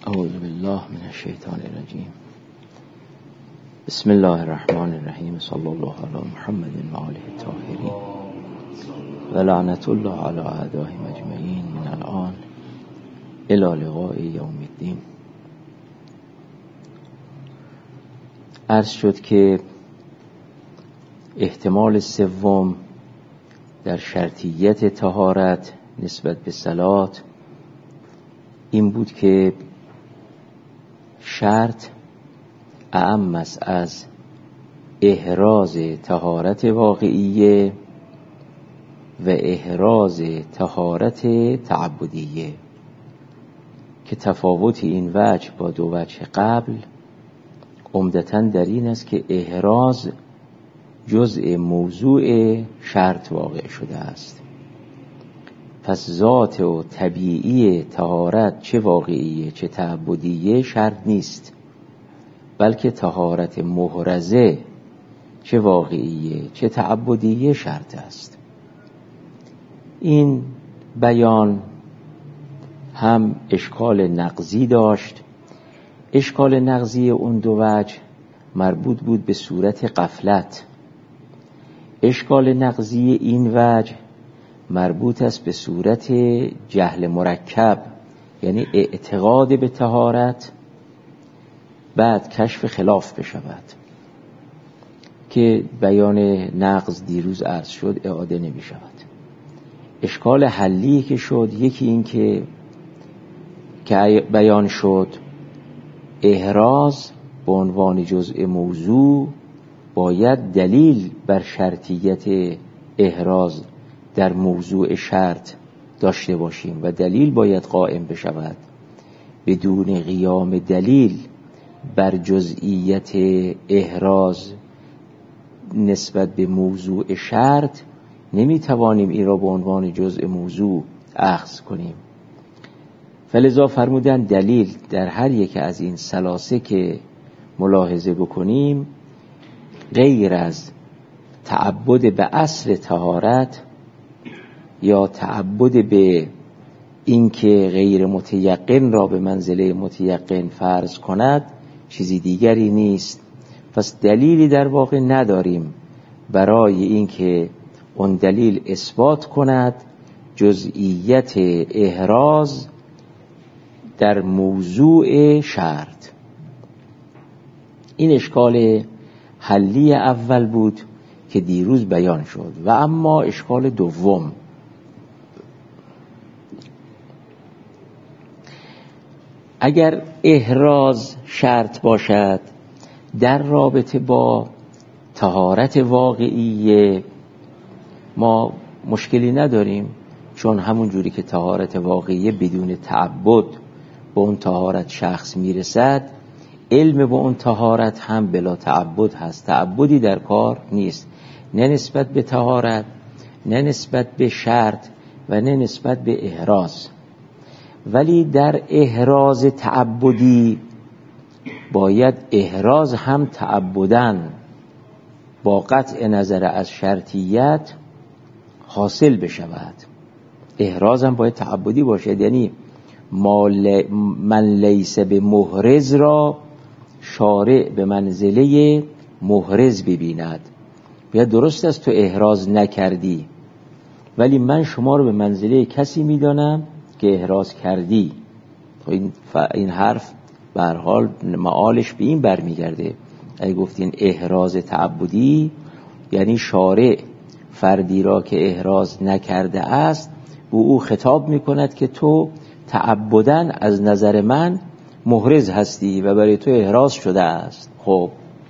اعوذ بالله من الشیطان الرجیم. بسم الله الرحمن الرحیم. صلی الله علی محمد و آله الطاهرین و لعنت الله علی اعدائهم اجمعین من الان الی لقاء یوم الدین. عرض شد که احتمال سوم در شرطیت طهارت نسبت به صلات این بود که شرط اعم است از احراز طهارت واقعیه و احراز طهارت تعبدیه، که تفاوت این وجه با دو وجه قبل عمدتاً در این است که احراز جزء موضوع شرط واقع شده است. پس ذات و طبیعی طهارت چه واقعیه چه تعبدیه شرط نیست، بلکه طهارت محرزه چه واقعیه چه تعبدیه شرط است. این بیان هم اشکال نقضی داشت. اشکال نقضی اون دو وجه مربوط بود به صورت غفلت. اشکال نقضی این وجه مربوط است به صورت جهل مرکب، یعنی اعتقاد به طهارت بعد کشف خلاف بشود، که بیان نقض دیروز عرض شد اعاده نمی شود. اشکال حلی که شد یکی این که بیان شد احراز به عنوان جزء موضوع باید دلیل بر شرطیت احراز در موضوع شرط داشته باشیم و دلیل باید قائم بشود. بدون قیام دلیل بر جزئیت احراز نسبت به موضوع شرط نمیتوانیم این را به عنوان جزء موضوع اخذ کنیم. فلذا فرمودن دلیل در هر یک از این ثلاثه که ملاحظه بکنیم غیر از تعبد به اصل طهارت یا تعبد به اینکه غیر متیقن را به منزله متیقن فرض کند چیزی دیگری نیست. پس دلیلی در واقع نداریم برای اینکه اون دلیل اثبات کند جزئیت احراز در موضوع شرط. این اشکال حلی اول بود که دیروز بیان شد. و اما اشکال دوم، اگر احراز شرط باشد در رابطه با طهارت واقعیه ما مشکلی نداریم، چون همون جوری که طهارت واقعیه بدون تعبد به اون طهارت شخص میرسد، علم به اون طهارت هم بلا تعبد هست. تعبدی در کار نیست، نه نسبت به طهارت نه نسبت به شرط و نه نسبت به احراز. ولی در احراز تعبدی باید احراز هم تعبدن با قطع نظر از شرطیت حاصل بشود. احراز هم باید تعبدی باشد، یعنی من لیس به محرز را شارع به منزله محرز ببیند. باید درست است تو احراز نکردی ولی من شما رو به منزله کسی میدانم که احراز کردی. این حرف به هر حال معالش به این برمیگرده. اگه گفتین احراز تعبدی یعنی شارع فردی را که احراز نکرده است به او خطاب میکند که تو تعبداً از نظر من محرز هستی و برای تو احراز شده است. خب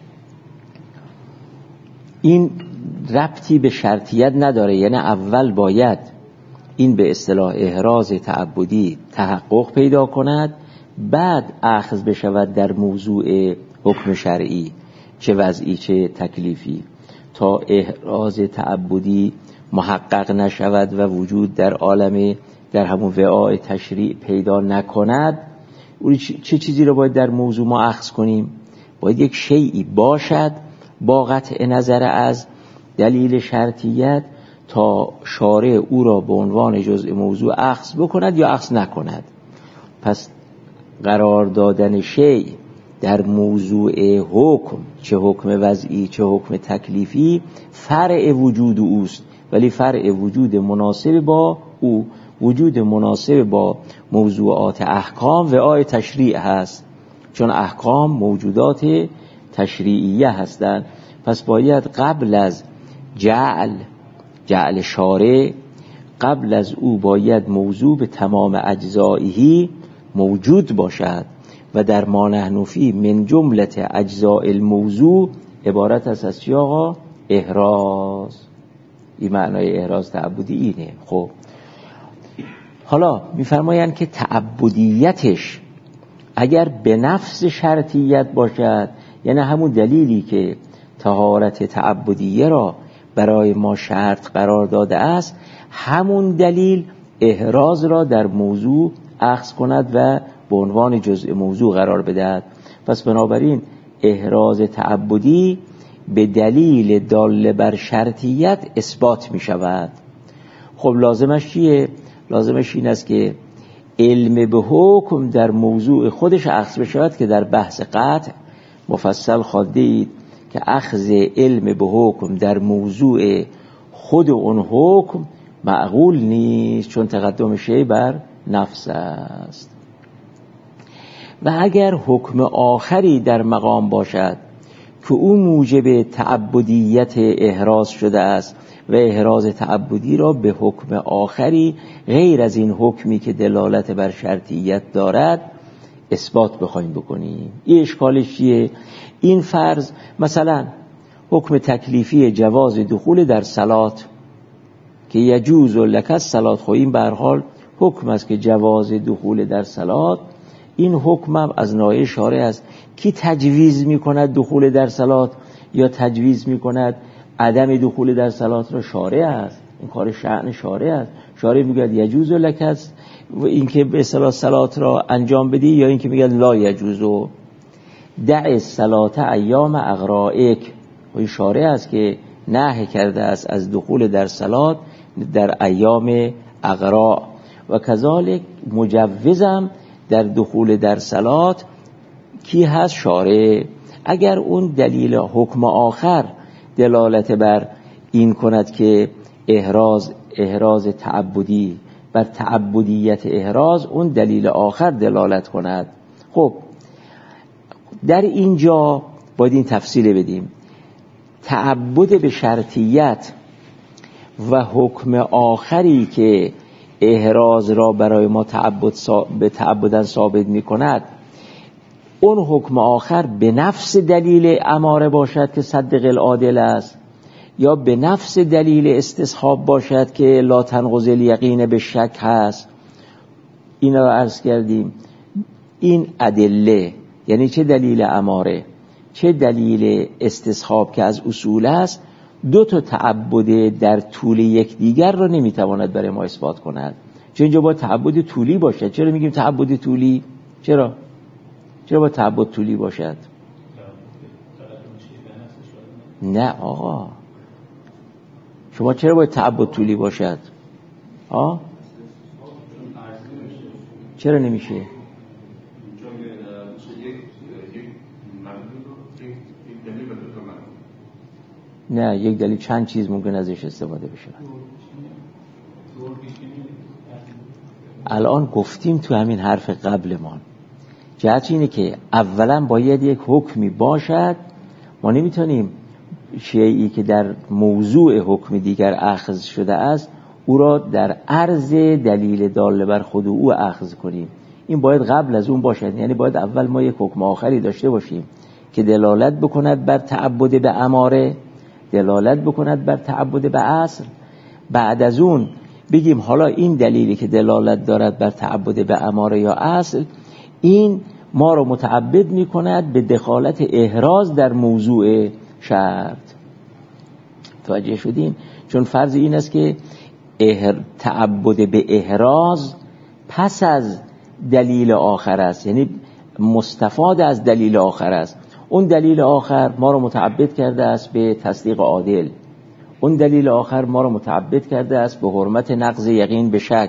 این ربطی به شرطیت نداره، یعنی اول باید این به اصطلاح احراز تعبدی تحقق پیدا کند بعد اخذ بشود در موضوع حکم شرعی چه وضعی چه تکلیفی. تا احراز تعبدی محقق نشود و وجود در عالم در همون وعاء تشریع پیدا نکند، چه چیزی رو باید در موضوع ما اخذ کنیم؟ باید یک شیئی باشد با قطع نظر از دلیل شرطیت تا شارع او را به عنوان جزء موضوع اخذ بکند یا اخذ نکند. پس قرار دادن شیء در موضوع حکم، چه حکم وضعی چه حکم تکلیفی، فرع وجود اوست، ولی فرع وجود مناسب با او، وجود مناسب با موضوعات احکام و آیه تشریع هست، چون احکام موجودات تشریعیه هستند. پس باید قبل از جعل شارع، قبل از او باید موضوع به تمام اجزائه موجود باشد و در ما نحن فیه من جملت اجزاء الموضوع عبارت است از چی آقا؟ احراز. این معنای احراز تعبدی اینه. خب حالا میفرمایند که تعبدیتش اگر به نفس شرطیت باشد، یعنی همون دلیلی که طهارت تعبدیه را برای ما شرط قرار داده است، همون دلیل احراز را در موضوع اخذ کند و به عنوان جزء موضوع قرار بدهد. پس بنابراین احراز تعبدی به دلیل دال بر شرطیت اثبات می شود. خب لازمش چیه؟ لازمش این است که علم به حکم در موضوع خودش اخذ بشود که در بحث قطع مفصل خوانده اید که اخذ علم به حکم در موضوع خود اون حکم معقول نیست، چون تقدم شیء بر نفس است. و اگر حکم آخری در مقام باشد که او موجب تعبدیت احراز شده است و احراز تعبدی را به حکم آخری غیر از این حکمی که دلالت بر شرطیت دارد اثبات بخوایم بکنیم، این اشکالش چیه؟ این فرض مثلا حکم تکلیفی جواز دخول در صلات که یجوز لک الصلات، خب این به هر حال حکم است که جواز دخول در صلات، این حکم هم از ناحیه شارع است. کی تجویز میکند دخول در صلات یا تجویز میکند عدم دخول در صلات را؟ شارع است. این کار شأن شارع است. شارع میگه یجوز لک است و اینکه به اصطلاح صلات را انجام بدی، یا اینکه میگه لا یجوز دع الصلات ایام اغرائک، و این شارع است که نهی کرده است از دخول در صلات در ایام اغراء. و کذالک مجوزم در دخول در صلات کی هست؟ شارع. اگر اون دلیل حکم آخر دلالت بر این کند که احراز تعبدی بر تعبدیت احراز، اون دلیل آخر دلالت کند. خب در اینجا باید این تفصیل بدیم. تعبد به شرطیت و حکم آخری که احراز را برای ما تعبداً ثابت می کند، اون حکم آخر به نفس دلیل اماره باشد که صدق العادل است، یا به نفس دلیل استصحاب باشد که لا تنقض الیقین به شک هست. اینا رو عرض کردیم. این ادله یعنی چه دلیل اماره چه دلیل استصحاب که از اصول است، دو تا تعبد در طول یک دیگر را نمیتواند برای ما اثبات کند. چون اینجا باید تعبد طولی باشد. چرا میگیم تعبد طولی؟ چرا باید تعبد طولی باشد؟ نه آقا، شما چرا باید تعبد طولی باشد؟ چرا نمیشه؟ نه، یک دلیل چند چیز ممکن ازش استفاده بشه. الان گفتیم تو همین حرف قبلمان، جهت اینه که اولا باید یک حکمی باشد. ما نمیتونیم شیئی که در موضوع حکم دیگر اخذ شده است او را در عرض دلیل دال بر خود او اخذ کنیم. این باید قبل از اون باشد. یعنی باید اول ما یک حکم آخری داشته باشیم که دلالت بکند بر تعبد به اماره، دلالت بکند بر تعبد به اصل. بعد از اون بگیم حالا این دلیلی که دلالت دارد بر تعبد به اماره یا اصل، این ما رو متعبد می کند به دخالت احراز در موضوع شرط. توجه شدین؟ چون فرض این است که تعبد به احراز پس از دلیل آخر است، یعنی مستفاد از دلیل آخر است. اون دلیل آخر ما رو متعبد کرده است به تصدیق عادل، اون دلیل آخر ما رو متعبد کرده است به حرمت نقض یقین به شک،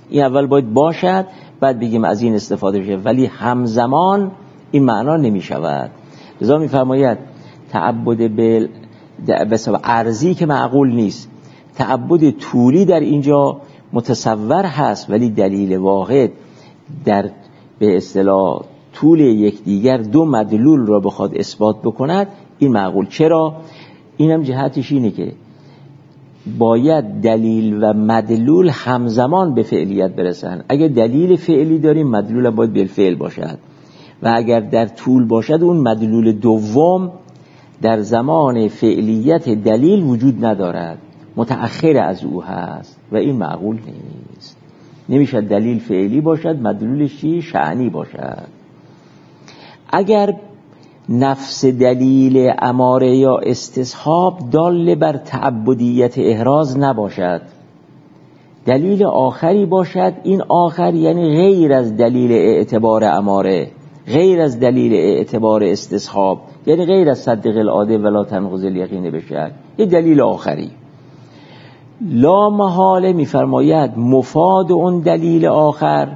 این اول باید باشد، بعد بگیم از این استفاده بشه، ولی همزمان این معنا نمی شود. لذا می فرماید تعبد به سبب عرضی که معقول نیست. تعبد طولی در اینجا متصور هست، ولی دلیل واحد در به اصطلاح طول یکدیگر دو مدلول را بخواد اثبات بکند، این معقول. چرا؟ اینم جهتش اینه که باید دلیل و مدلول همزمان به فعلیت برسن. اگر دلیل فعلی داریم، مدلول باید بالفعل باشد، و اگر در طول باشد، اون مدلول دوم در زمان فعلیت دلیل وجود ندارد، متأخر از او هست و این معقول نیست. نمیشه دلیل فعلی باشد مدلولش چی؟ شأنی باشد. اگر نفس دلیل اماره یا استصحاب دال بر تعبدیت احراز نباشد، دلیل آخری باشد، این آخر یعنی غیر از دلیل اعتبار اماره، غیر از دلیل اعتبار استصحاب، یعنی غیر از صدق العاده ولا تنقض الیقین بشک، یه دلیل آخری. لا محاله میفرماید مفاد اون دلیل آخر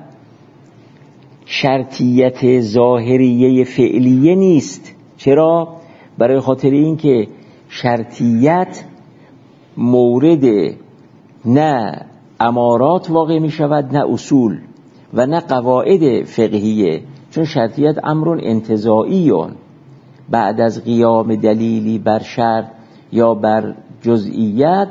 شرطیت ظاهریه فعلیه نیست. چرا؟ برای خاطر این که شرطیت مورد نه امارات واقع می شود، نه اصول و نه قواعد فقهیه، چون شرطیت امر انتزاعیون، بعد از قیام دلیلی بر شرط یا بر جزئیت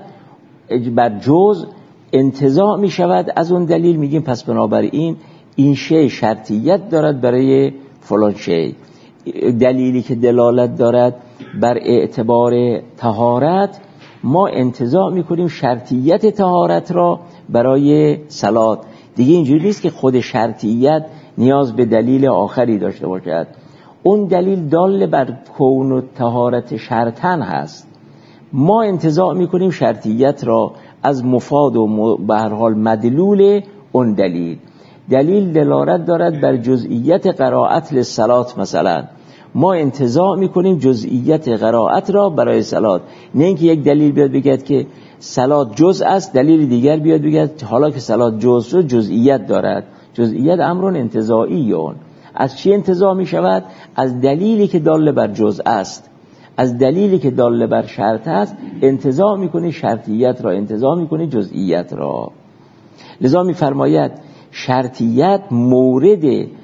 بر جز انتزاع می شود از اون دلیل، میگیم پس بنابراین این شی شرطیت دارد برای فلان شی. دلیلی که دلالت دارد بر اعتبار طهارت، ما انتزاع میکنیم شرطیت طهارت را برای صلات. دیگه اینجوری نیست که خود شرطیت نیاز به دلیل آخری داشته باشد، اون دلیل دال بر کون و طهارت شرطن هست. ما انتزاع میکنیم شرطیت را از مفاد و به هر حال مدلول اون دلیل. دلیل دلالت دارد بر جزئیت قرائت للصلات، مثلا ما انتزاع میکنیم جزئیت قرائت را برای صلات، نه اینکه یک دلیل بیاد بگید که صلات جزء است، دلیل دیگر بیاد بگید حالا که صلات جزء جزئیت دارد. جزئیت امر انتزاعیون. از چی انتزاع می شود؟ از دلیلی که دال بر جزء است، از دلیلی که دال بر شرط است انتزاع میکنی شرطیت را، انتزاع میکنی جزئیت را. لذا میفرماید شرطیت مورد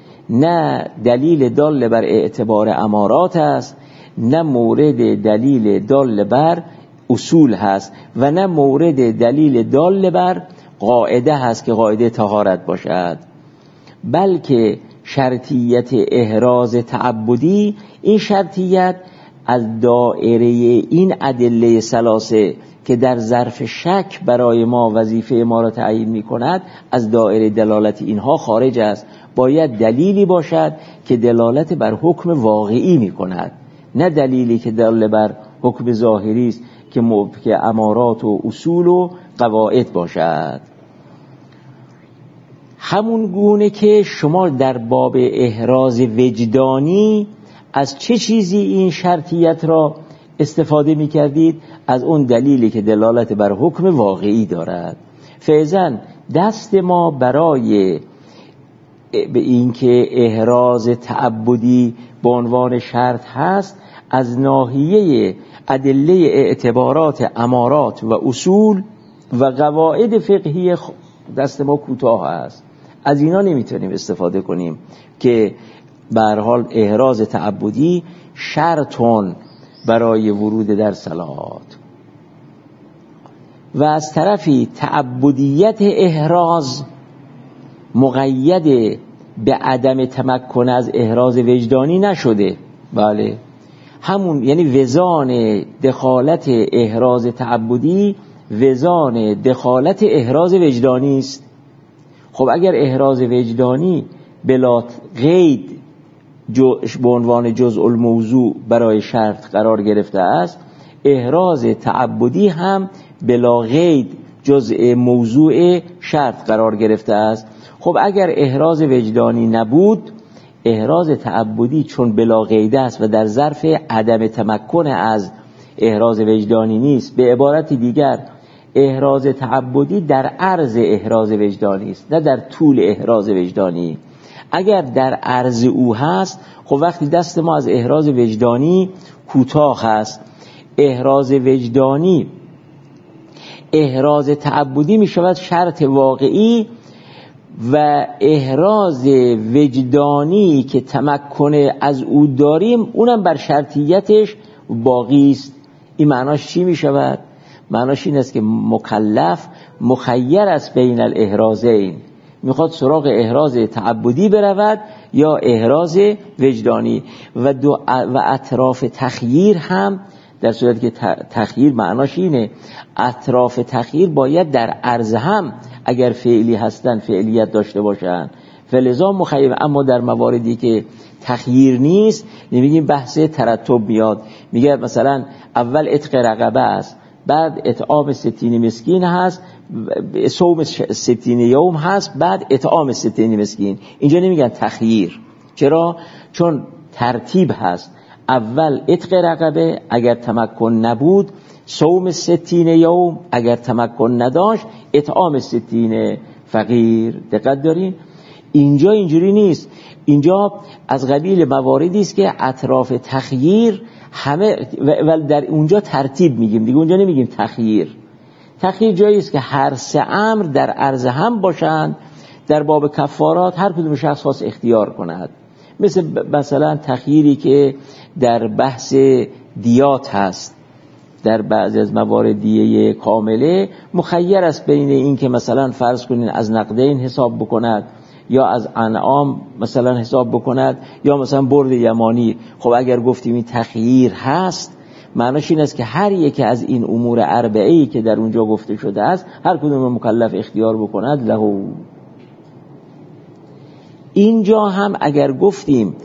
نه دلیل دال بر اعتبار امارات است، نه مورد دلیل دال بر اصول هست، و نه مورد دلیل دال بر قاعده هست که قاعده طهارت باشد، بلکه شرطیت احراز تعبدی، این شرطیت از دائره این ادله ثلاثه که در ظرف شک برای ما وظیفه ما را تعیین می کند، از دائره دلالت اینها خارج است. باید دلیلی باشد که دلالت بر حکم واقعی می کند، نه دلیلی که دلالت بر حکم ظاهری است که امارات و اصول و قواعد باشد. همون گونه که شما در باب احراز وجدانی از چه چیزی این شرطیت را استفاده می کردید؟ از اون دلیلی که دلالت بر حکم واقعی دارد. فعضاً دست ما برای به این که احراز تعبدی به عنوان شرط هست، از ناحیه ادله اعتبارات امارات و اصول و قواعد فقهی دست ما کوتاه است. از اینا نمیتونیم استفاده کنیم که به هر حال احراز تعبدی شرطون برای ورود در صلات، و از طرفی تعبدیت احراز مقید به عدم تمکن از احراز وجدانی نشده. بله، همون یعنی وزان دخالت احراز تعبدی وزان دخالت احراز وجدانی است. خب اگر احراز وجدانی بلا قید به عنوان جزء الموضوع برای شرط قرار گرفته است، احراز تعبدی هم بلا قید جزء موضوع شرط قرار گرفته است. خب اگر احراز وجدانی نبود، احراز تعبدی چون بلا قید است و در ظرف عدم تمکن از احراز وجدانی نیست، به عبارت دیگر احراز تعبدی در عرض احراز وجدانی است، نه در طول احراز وجدانی. اگر در عرض او هست، خب وقتی دست ما از احراز وجدانی کوتاه هست، احراز وجدانی احراز تعبدی می شود شرط واقعی، و احراز وجدانی که تمکن از او داریم اونم بر شرطیتش باقی است. این معناش چی می شود؟ معناش این است که مکلف مخیر است بین الاحرازین، میخواد سراغ احراز تعبدی برود یا احراز وجدانی. و اطراف تخییر هم، در صورتی که تخییر معناش اینه، اطراف تخییر باید در عرض هم اگر فعلی هستن فعلیت داشته باشن، فلذا مخیر. اما در مواردی که تخییر نیست نمیگیم بحث ترتب میاد، میگه مثلا اول عتق رقبه است، بعد اطعام 60 مسکین هست، صوم 60 یوم هست، بعد اطعام 60 مسکین. اینجا نمیگن تخییر. چرا؟ چون ترتیب هست، اول عتق رقبه اگر تمکن نبود، صوم 60 یوم اگر تمکن نداشت، اطعام 60 فقیر. دقت دارین؟ اینجا اینجوری نیست. اینجا از قبیل مواردی است که اطراف تخییر همه و در اونجا ترتیب میگیم دیگه، اونجا نمیگیم تخییر. تخییر جایی است که هر سه امر در عرض هم باشند. در باب کفارات هر کدوم شخص خاص اختیار کند، مثلا تخییری که در بحث دیات هست، در بعضی از موارد دیه کامله مخیر است بین این که مثلا فرض کنین از نقدین حساب بکند یا از انعام مثلا حساب بکند یا مثلا برد یمانی. خب اگر گفتیم این تخییر هست، معناش این است که هر یک از این امور اربعه‌ای که در اونجا گفته شده است هر کدوم مکلف اختیار بکند له. اینجا هم اگر گفتیم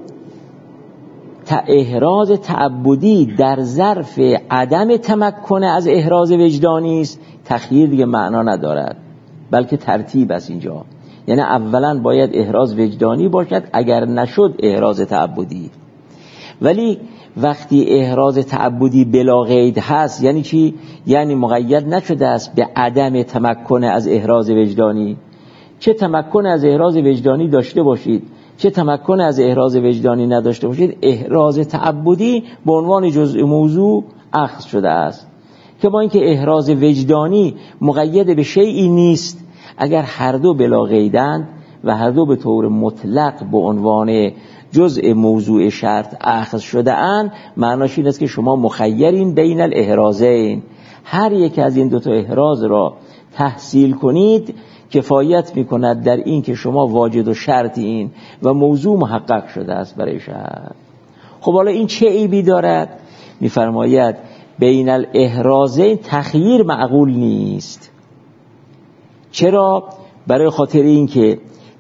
احراز تعبدی در ظرف عدم تمکن از احراز وجدانی است، تخییر دیگه معنا ندارد، بلکه ترتیب است اینجا. یعنی اولا باید احراز وجدانی باشد، اگر نشد احراز تعبدی. ولی وقتی احراز تعبدی بلا قید هست یعنی چی؟ یعنی مقید نشده است به عدم تمکن از احراز وجدانی. چه تمکن از احراز وجدانی داشته باشید، چه تمکن از احراز وجدانی نداشته باشید، احراز تعبدی به عنوان جزء موضوع اخذ شده است. که با اینکه احراز وجدانی مقید به شیئی نیست، اگر هر دو بلا قیدند و هر دو به طور مطلق به عنوان جزء موضوع شرط اخذ شده اند، معناش این است که شما مخیرین بین الاحرازین. هر یک از این دو تا احراز را تحصیل کنید کفایت میکند در این که شما واجد و شرطین و موضوع محقق شده است برای شرط. خب حالا این چه عیبی دارد؟ میفرماید بین الاحرازین تخییر معقول نیست. چرا؟ برای خاطر این که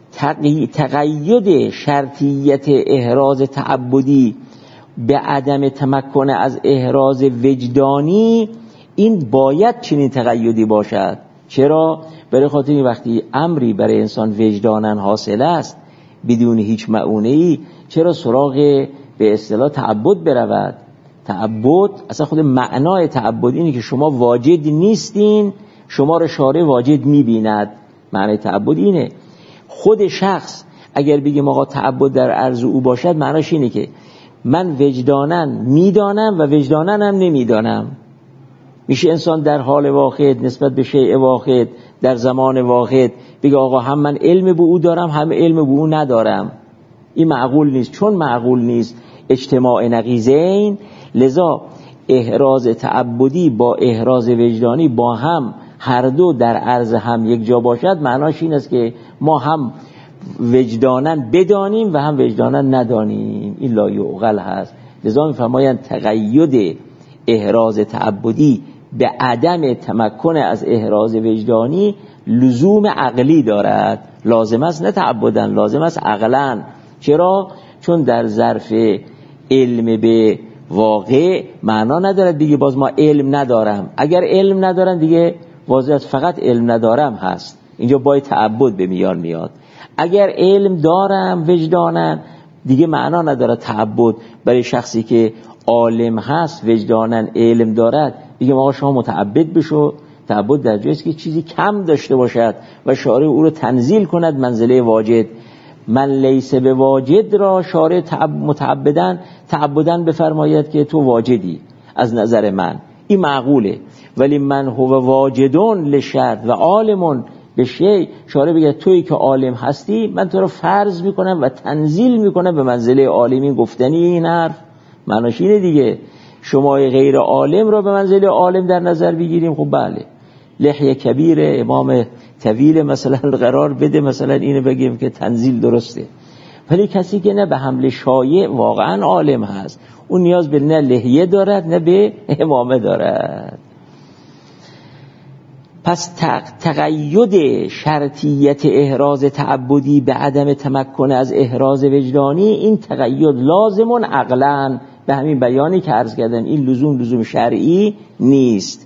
تقید شرطیت احراز تعبدی به عدم تمکن از احراز وجدانی، این باید چنین تقیدی باشد. چرا؟ برای خاطر این وقتی امری برای انسان وجدانن حاصل است بدون هیچ معونه‌ای، چرا سراغ به اصطلاح تعبد برود؟ تعبد اصلا خود معنای تعبد اینه که شما واجد نیستین، شما را شارع واجد می‌بیند. معنای تعبد اینه. خود شخص اگر بگیم آقا تعبد در عرض او باشد، معناش اینه که من وجدانن میدانم و وجدانن هم نمیدانم. میشه انسان در حال واحد نسبت به شیء واحد در زمان واحد بگه آقا هم من علم به او دارم هم علم به او ندارم. این معقول نیست. چون معقول نیست اجتماع نقیضین، لذا احراز تعبدی با احراز وجدانی با هم هر دو در عرض هم یک جا باشد، معناش این است که ما هم وجدانن بدانیم و هم وجدانن ندانیم. این لا یعقل هست. لذا می‌فرمایند تقید احراز تعبدی به عدم تمکن از احراز وجدانی لزوم عقلی دارد. لازم است نه تعبدن، لازم است عقلن. چرا؟ چون در ظرف علم به واقع معنا ندارد دیگه باز ما علم ندارم. اگر علم ندارم دیگه واضح فقط علم ندارم هست، اینجا باید تعبد به میان میاد. اگر علم دارم وجدانن دیگه معنا نداره تعبد. برای شخصی که عالم هست وجدانن علم دارد دیگه ما شما متعبد بشو، تعبد در جایی است که چیزی کم داشته باشد و شارع او رو تنزیل کند منزله واجد. من لیس به واجد را شارع تعبدن بفرماید که تو واجدی از نظر من، این معقوله. ولی من هو واجدون لشرط و عالمون به شیء، شارع بگه تویی که عالم هستی من تو رو فرض میکنم و تنزیل میکنم به منزله عالمی. گفتنی این حرف معناش اینه دیگه، شما غیر عالم را به منزله عالم در نظر بگیریم. خب بله، لحیه کبیر امام طویل مثلا قرار بده، مثلا اینو بگیم که تنزیل درسته. ولی کسی که نه به حمل شایع واقعا عالم هست، اون نیاز به نه لحیه دارد نه به امامه دارد. پس تقید شرطیت احراز تعبدی به عدم تمکن از احراز وجدانی، این تقید لازمون عقلاً به همین بیانی که عرض کردم، این لزوم شرعی نیست.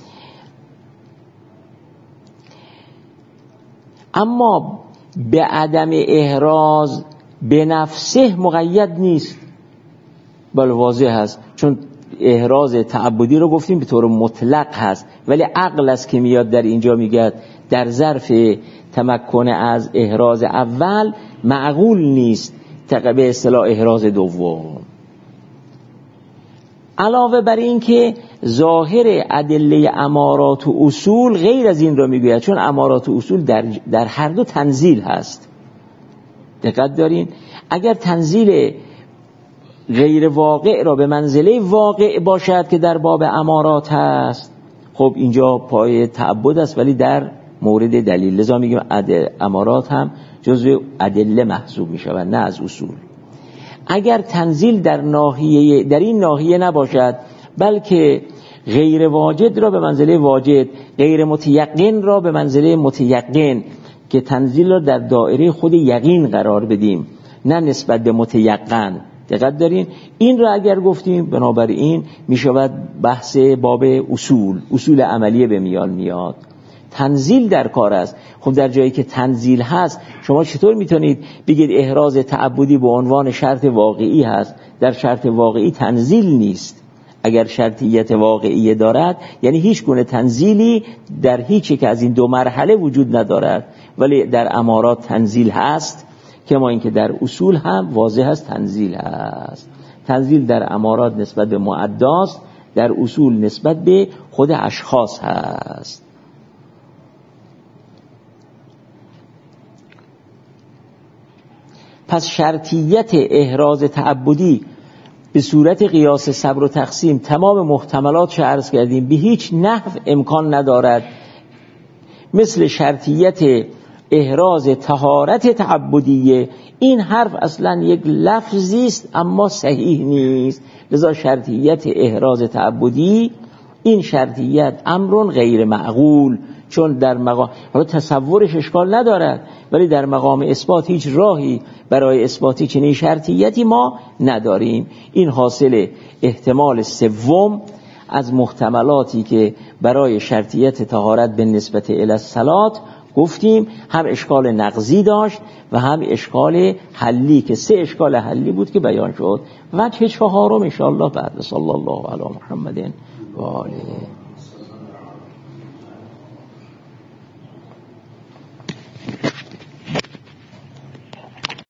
اما به عدم احراز به نفسه مقید نیست، بله واضح هست، چون احراز تعبدی رو گفتیم به طور مطلق هست، ولی عقل است که میاد در اینجا میگه در ظرف تمکن از احراز اول معقول نیست به اصطلاح احراز دوم. علاوه بر این که ظاهر ادله امارات و اصول غیر از این را میگوید، چون امارات و اصول در هر دو تنزیل هست. دقت دارین، اگر تنزیل غیر واقع را به منزله واقع باشد که در باب امارات هست، خب اینجا پای تعبد است ولی در مورد دلیل، لذا میگیم امارات هم جزو ادله محسوب میشود نه از اصول. اگر تنزیل در این ناحیه نباشد، بلکه غیر واجد را به منزله واجد، غیر متیقن را به منزله متیقن، که تنزیل را در دایره خود یقین قرار بدیم نه نسبت به متیقن. دقت دارین، این را اگر گفتیم بنابراین میشود بحث باب اصول عملیه به میان میاد. تنزیل در کار است. خب در جایی که تنزیل هست، شما چطور میتونید بگید احراز تعبدی به عنوان شرط واقعی هست؟ در شرط واقعی تنزیل نیست. اگر شرطیت واقعی دارد یعنی هیچ گونه تنزیلی در هیچ یک از این دو مرحله وجود ندارد، ولی در امارات تنزیل هست، کما اینکه در اصول هم واضح است تنزیل هست. تنزیل در امارات نسبت به معداست، در اصول نسبت به خود اشخاص هست. پس شرطیت احراز تعبدی به صورت قیاس صبر و تقسیم تمام محتملات رو عرض کردیم، به هیچ نحو امکان ندارد مثل شرطیت احراز طهارت تعبدیه. این حرف اصلا یک لفظی است اما صحیح نیست. لذا شرطیت احراز تعبدی، این شرطیت امر غیر معقول، چون در مقام حالا تصورش اشکال ندارد، ولی در مقام اثبات هیچ راهی برای اثباتی چنین شرطیتی ما نداریم. این حاصل احتمال سوم از محتملاتی که برای شرطیت طهارت به نسبت الی الصلات گفتیم، هم اشکال نقضی داشت و هم اشکال حلی، که 3 اشکال حلی بود که بیان شد. وجه چهارم ان شاء الله بعد. صلی الله علی محمد و آله